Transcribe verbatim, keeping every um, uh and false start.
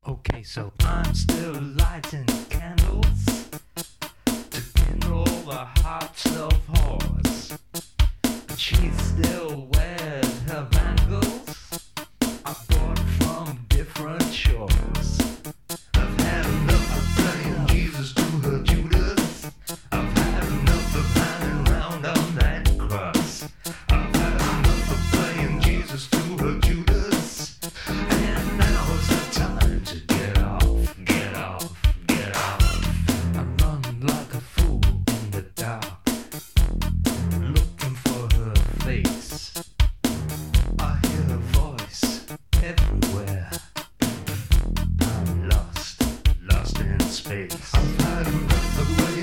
Okay, so I'm still lighting candles to kindle the hearts of whores. She still wears her bangles I bought from different shores. I've had enough of playing Jesus to her Judas. I've had enough of hanging round on that cross. I've had enough of playing Jesus to her Judas. And now's the time to get off, get off, get off. I run like a fool in the dark, looking for her face. I hear her voice everywhere. I'm lost, lost in space. I've had enough of